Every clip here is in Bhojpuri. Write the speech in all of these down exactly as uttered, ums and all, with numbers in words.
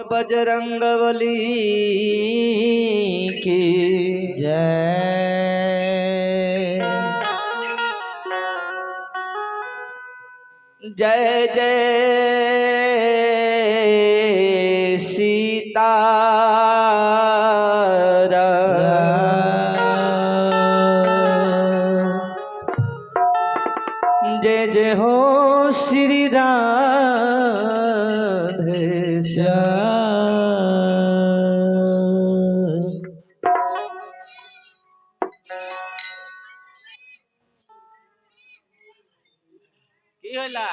बजरंगबली की जय। जय जय सीताराम। जय जय हो श्री राधे श्याम। की होला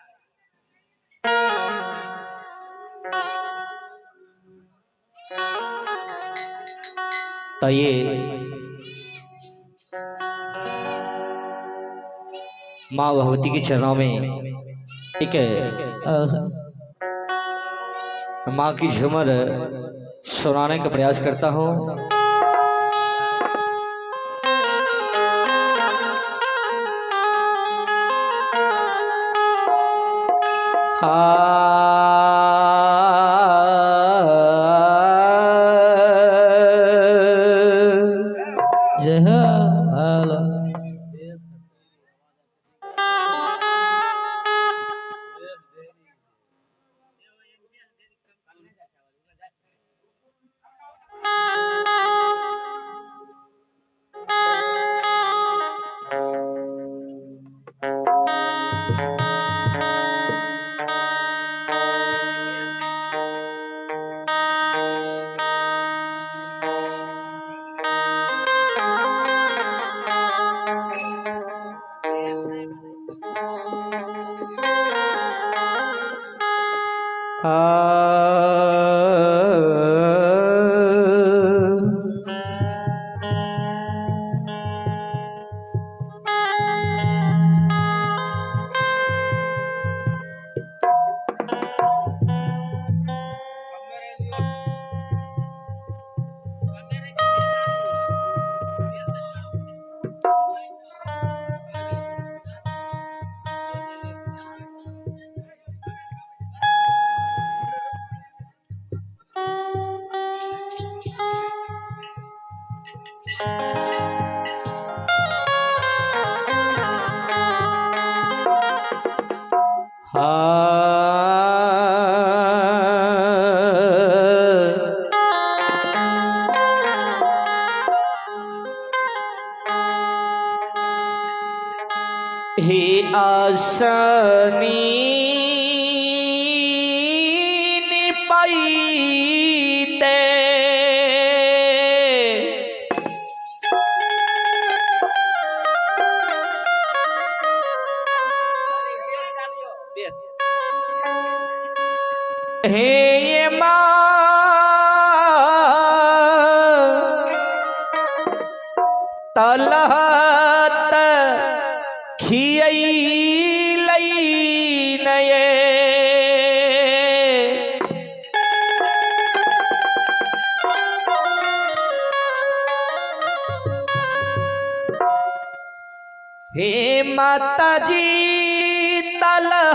तो ये माँ भगवती के चरणों में एक माँ की झूमर सुनाने का प्रयास करता हूँ। जय हे आसनी पाईते हे ये माँ तलहत खियई लई नये हे माता जी तलह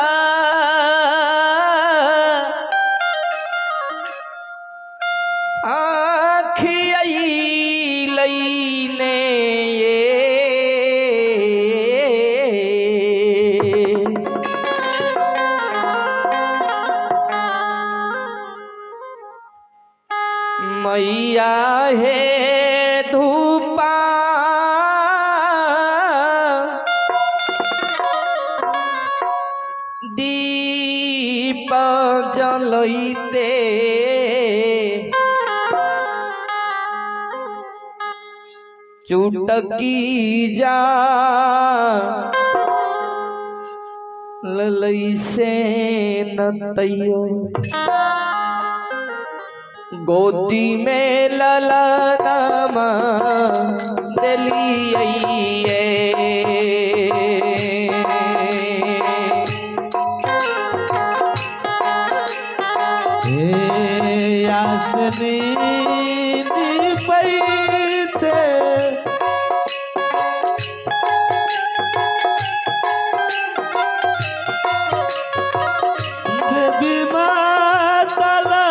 आखियई लई ने मैया है धूपा दीप जलैते चुटकी जा ललई से नतैयो गोदी में ललनम दलिए आसनी पैते देवी माता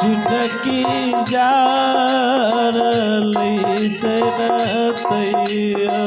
चुटकी जार से रतैया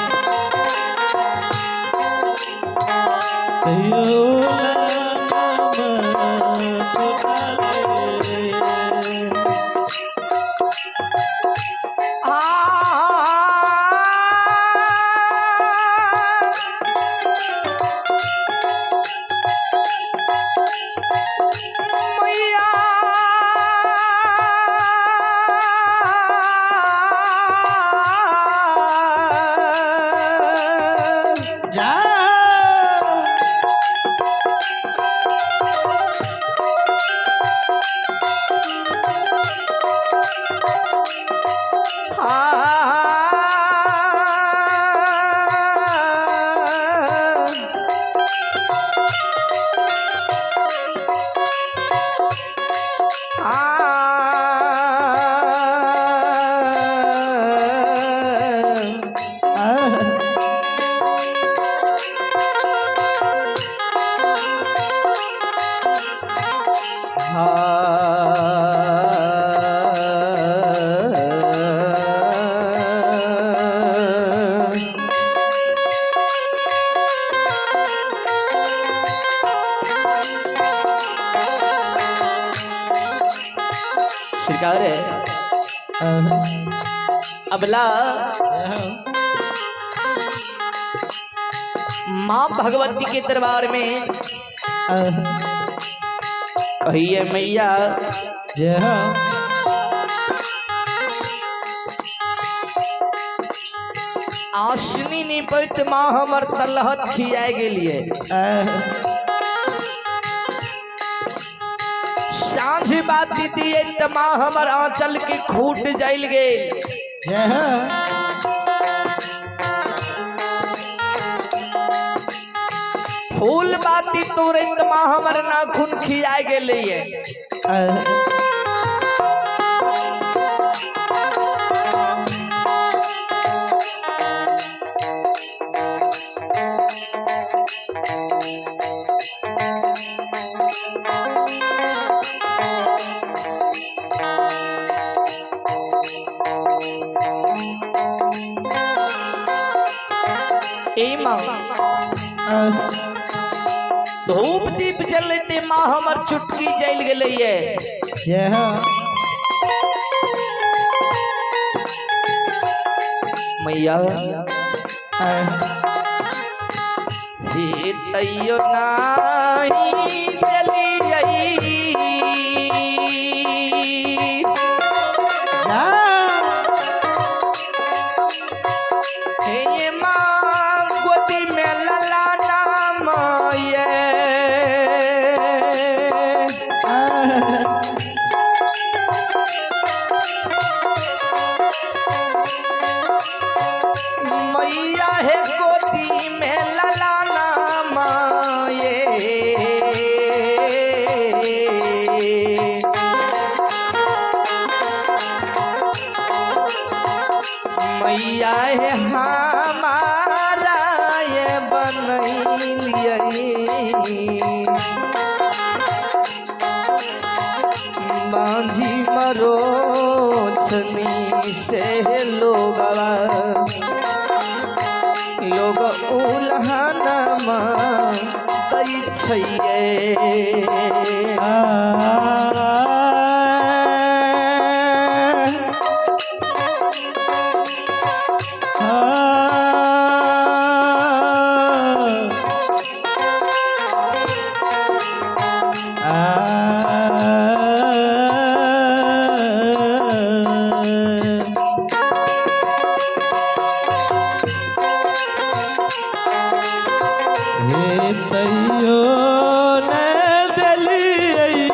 अबला माँ भगवती के दरबार में कहिए मैया जय हो आसनी नहीं पड़त माँ हमर तलहत खियाए गेलिए सांझ बात दिए त माँ हमर आंचल के खूट जाइल गे जय हो फूल बाती तोरे त माँ हमर नाखून खियाए गेलिए धूप दीप जलते माँ हमर चुटकी जल गई मैया हे तैयो नाही जली जई हे माँ गोदी में ललाना माये मैया है गोदी में ललाना माये मैया है हमारा ये बनैलिए मांझी मरोचनी से लोगवा लोग उल्हाना कई छैये तैयो न दली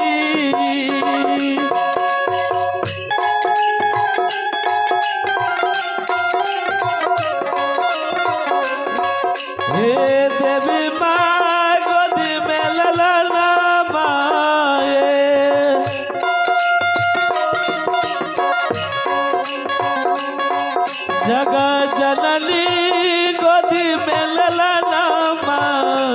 हे देवी माँ गोदी में ललना माए जगह जननी गोदी में ललना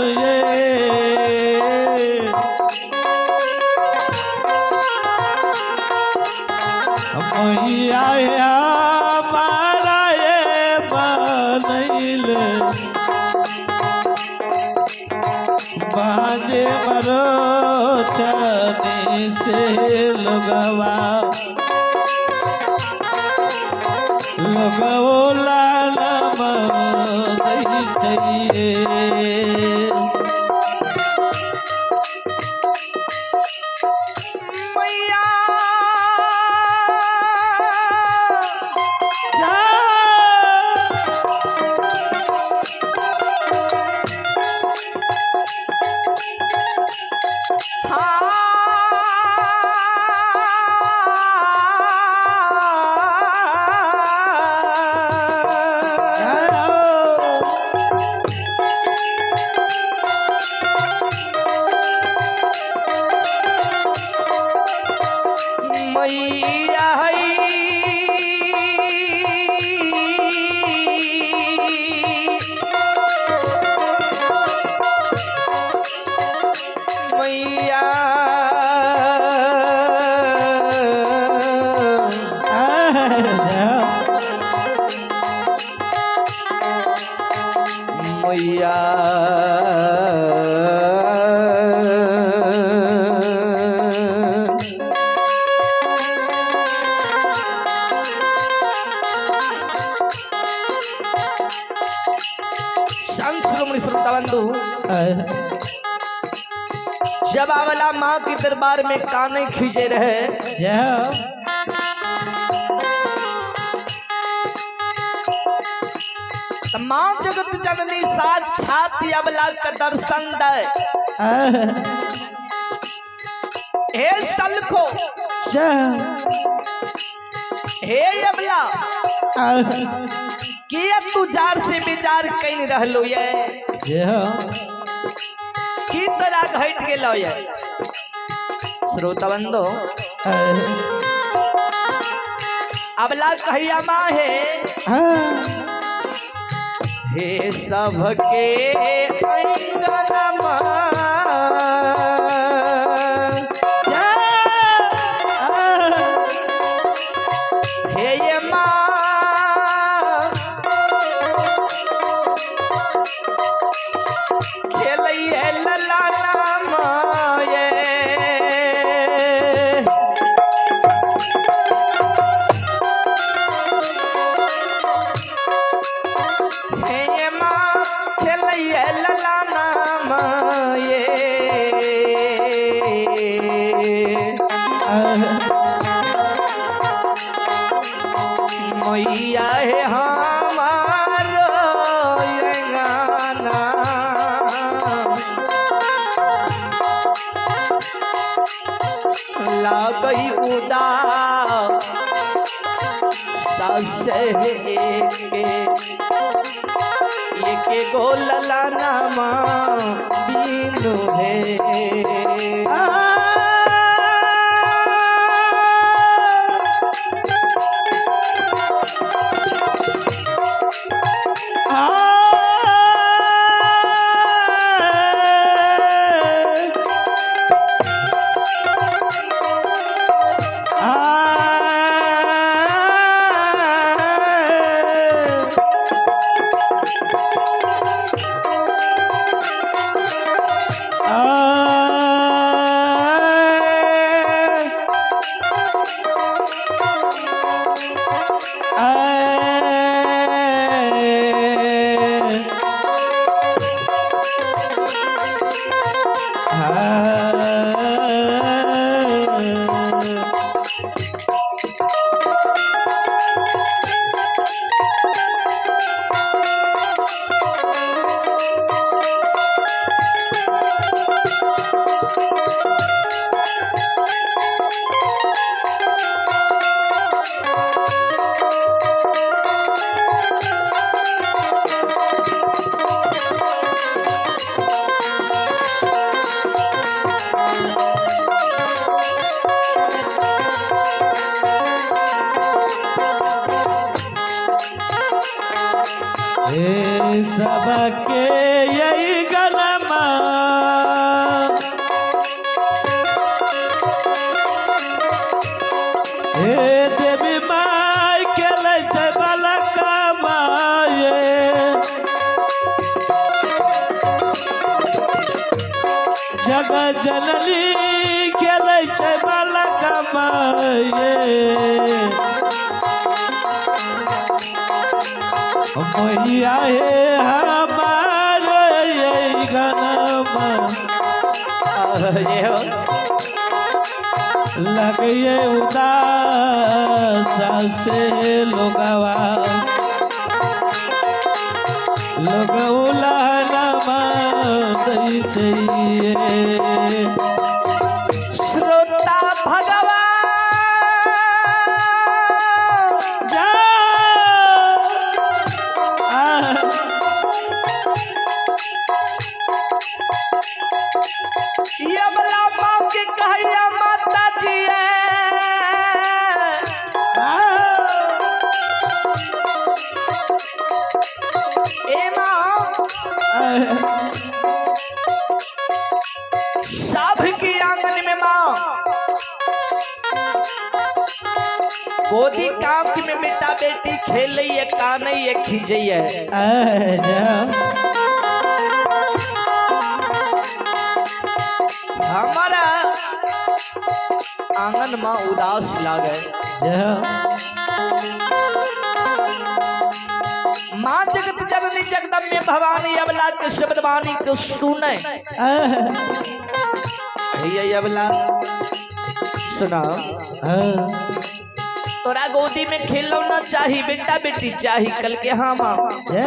माए मैया हमारा ये बनैले बाजे मरो चनी से लगवा लगोला नम नहीं चाहिए मैया मैया मैया मैया श्रोता बंधु, जब आंवला माँ के दरबार में काने खींचे रहे माँ जगत जननी साक्षात अबला का दर्शन दे। हे सलखो हे अबला किया तू जार से बेजार कहीं रहलो ये की तरह घट गेलो ये। श्रोता बंधु, अबला कहिया माँ है हे सबके अंगनमा हे ये माँ खेलिए ललाना माये हे ये माँ खेलिए ललाना माये मैया है हमारो ये गाना लागई उदास ससे के गोलला नामा बीनू है सबके यही गनमा हे देवी जग जननी खेलै छै बालकमा ये मैया हे हमारे ये गनमा ये हो लगे उदास से लोगवा लोग उलानमा दै चाहिए श्रोता भगवान जा ये वाला माँ की कहिया माता जी है ए माँ सब की आंगन में माँ गोदी कांख में बेटा बेटी खेल रही है कानई है खींचई है हमारा आंगन माँ उदास लागे माँ जगत जननी जगदम्बे भवानी अबला के शब्द वाणी को सुने ये अबला सुना तोरा गोदी में खेलो ना चाहिए बेटा बेटी चाहिए कल के हाँ माँ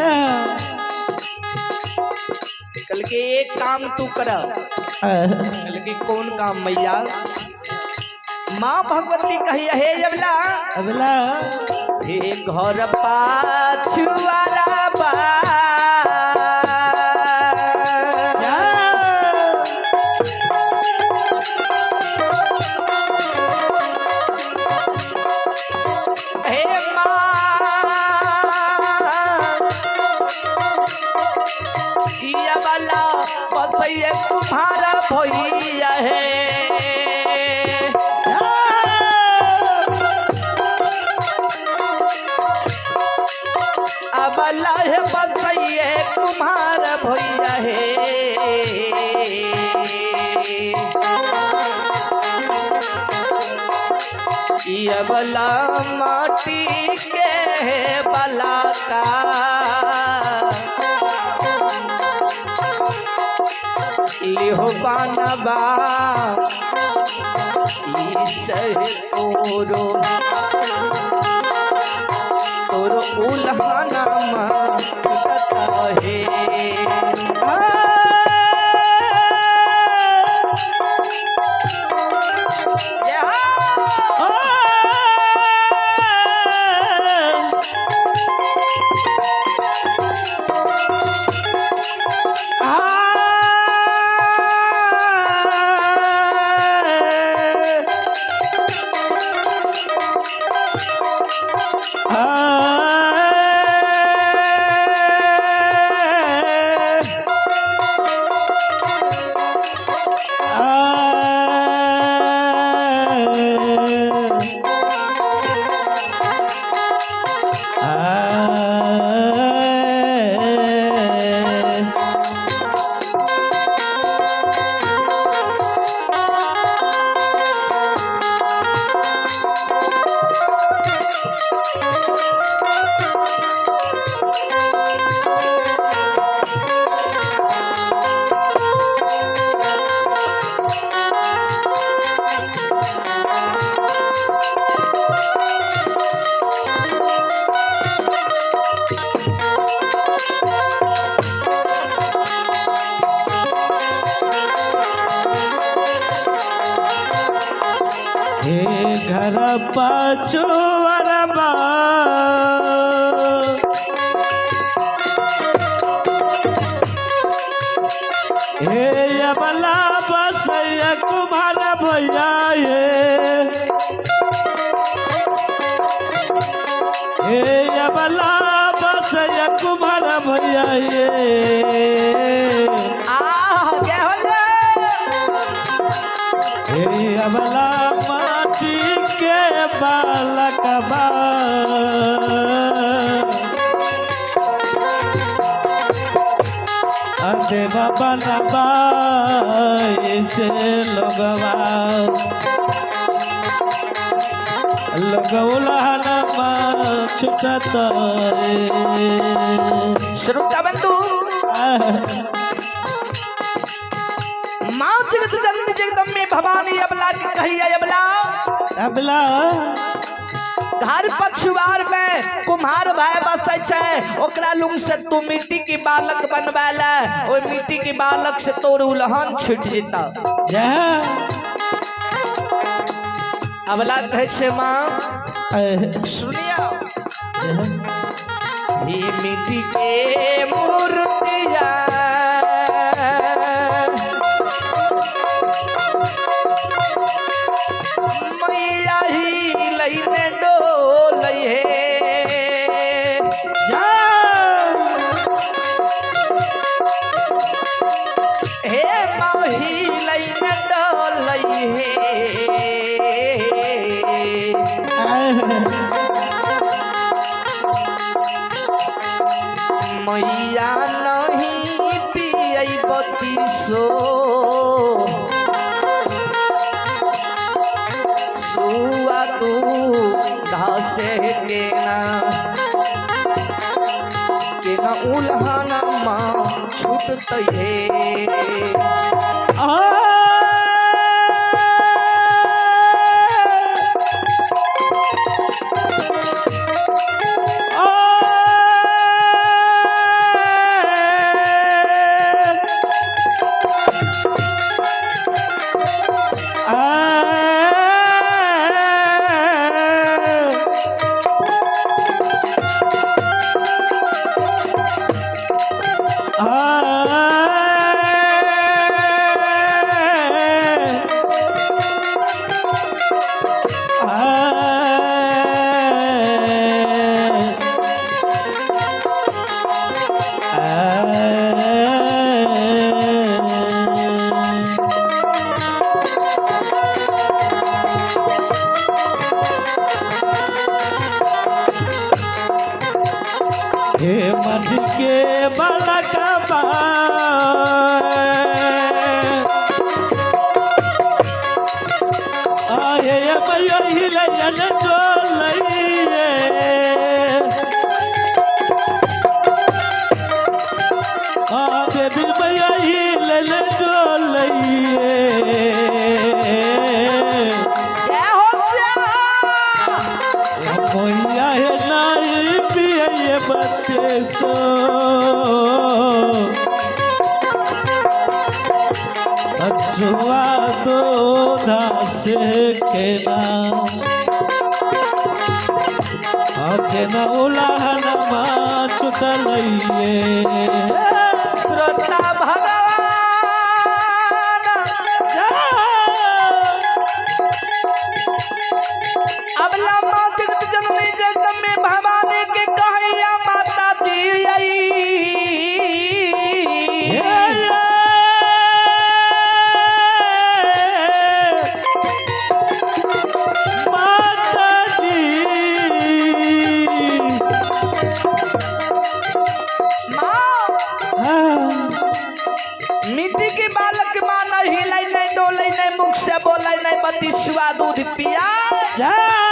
कल के एक काम तू करा कल के कौन काम मैया माँ भगवती कही हे अबला अबला हे घर पाछुआरा बा हे माँ वाला बसैया तुम्हारा भैया है अबला है बसैया तुम्हारा भैया है ये बला माटी के बला का लिहो बानबा ईशर तोरो तोरो उल्हाना माता है घर पाछुआरा हे अबला बसैया कुमारा भैया हे अबला बसैया कुमारा भैया हे अबला माटी के बालकबा देवा बनवा से लोगवा लोग उल्हानमा छुटत श्रोता बंधु माँ जगत जननी जगदम्बे भवानी अबला के कही अबला अबला घर पछुआर में कुम्हार भाई बसै छै ओकरा लुंग से तू मिट्टी की बालक बनवाला ओई मिट्टी की बालक से तोर उल्हन छूट जेता जा अबला कहे छै माँ सुनिया ही मिट्टी के मूर्तिया मैया ही लईने डोलई है जा हे माही लईने डोलई है मैया नहीं पियई बतीसो सुआ तू घासे के ना के ना उल्हाना माँ छूटत है हे मज के बलकबा आये मैया हिलयन डोलइए आ देवी मैया हिलयन डोलइए क्या हो गया मैया है नहीं पिए बच्चे चो अछुआ दो दास के नाम आके न उलाहन माँ चुटलइए श्रोता भगवान अबला माँ जगत जननी जगदम्बे भवानी के कहिया माता जी आई माता जी माँ मिट्टी के बालक माँ नहीं हिलाई नहीं डोले नहीं मुख से बोले नहीं बतीसवा दूध पिया जा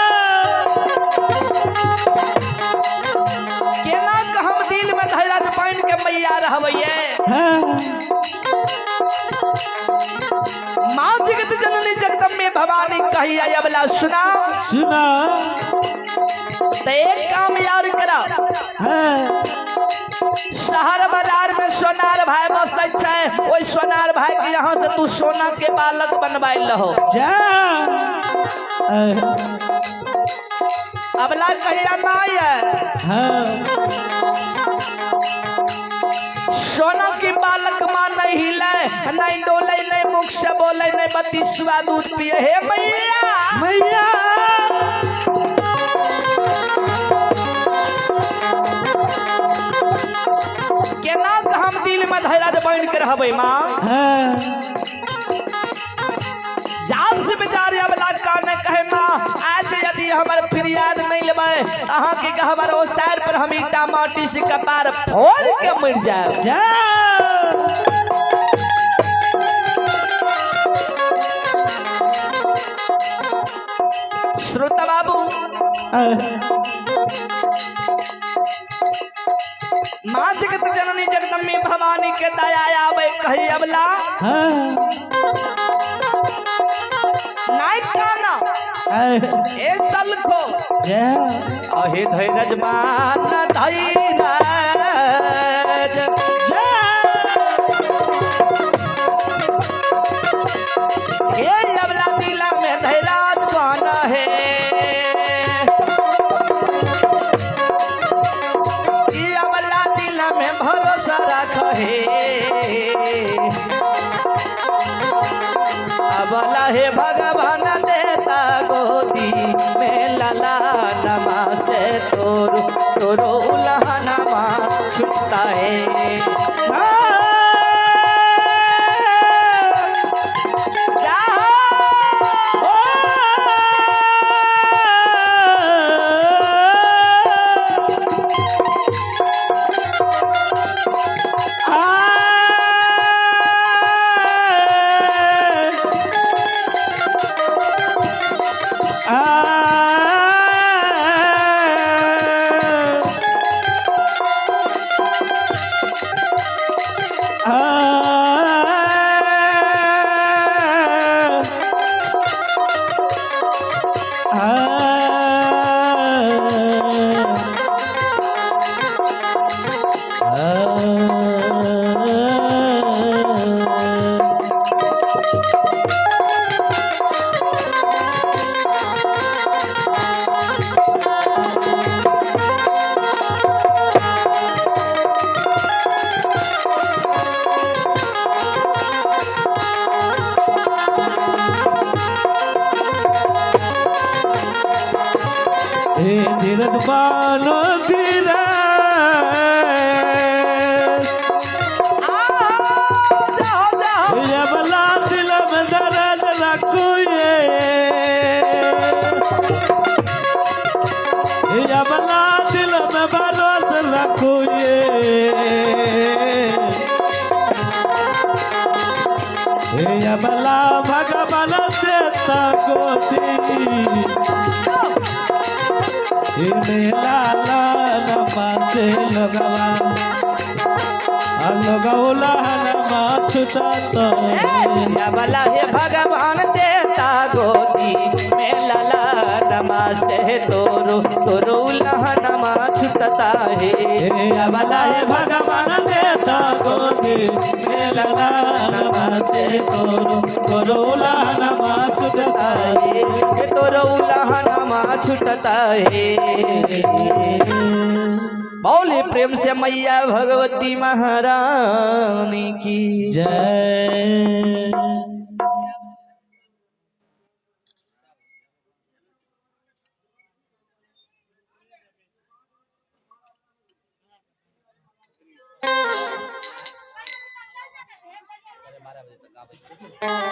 केना के हम दिल में धैर्य पाइन के मैया रहबैये माँ जगत जननी जगदम्बे भवानी कही अबला सुना सुना तो एक काम याद करा शहर बाजार में सोनार भाई बसै छै ओई सोनार भाई के यहाँ से तू सोना के बालक बनवाइल रहो जा अबला कहिया माय सोना के बालक माँ नहीं हिले नहीं डोले नहीं मुख से बोले नहीं बतीसवा दूध पिए हे मैया मैया केना के हम दिल में धैर्य बांध के रहबै माँ जान से बेचारे अबला काने कहे माँ आज यदि हमारे फरियाद नहीं लेबै अहाँ के गहबर ओ सैर पर हम ईटा माटी से कपार फोड़ के मर जाए जा श्रोता बाबू माँ जगत जननी जगदम्बी भवानी के दया आवे कही अबला नाय काना ए सलखो अहे धैर्य मान धैर्य ये अबला दिला में धैर्य कौन है ये अबला दिला में भरोसा रख है अबला है भगवान देता गोदी में लला नमा से तोरो तोरो उलहनमा छुटता है धीरज बानो धीरज अबला दिल में दर्द रखो ये अबला दिल में भरोसा रखो ये अबला भगवान देता गोदी लाला नमा से लगवा लगौला नमा छुटा अबला है भगवान देता गोदी में लला नमा से तोरो तोरो उलहनमा छुटता है अबला है भगवान देता गोदी में लला नमा से तोरो तोरो उलहनमा छुटता है तोरो उलहनमा छुटता है बोले प्रेम से मैया भगवती महारानी की जय। बारह बजे तक